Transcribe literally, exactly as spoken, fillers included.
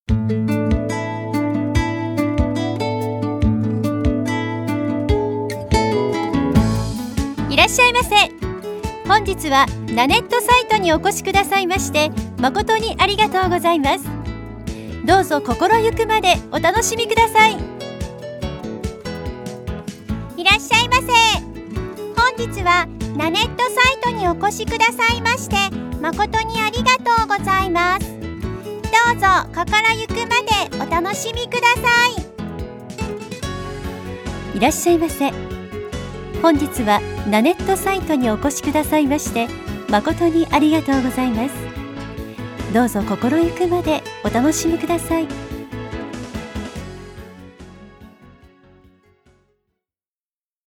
いらっしゃいませ。本日はナネットサイトにお越しくださいまして誠にありがとうございます。どうぞ心ゆくまでお楽しみください。 いらっしゃいませ。本日はナネットサイトにお越しくださいまして誠にありがとうございます。どうぞ心ゆくまでお楽しみください。 いらっしゃいませ。本日はナネットサイトにお越しくださいまして誠にありがとうございます。どうぞ心ゆくまでお楽しみください。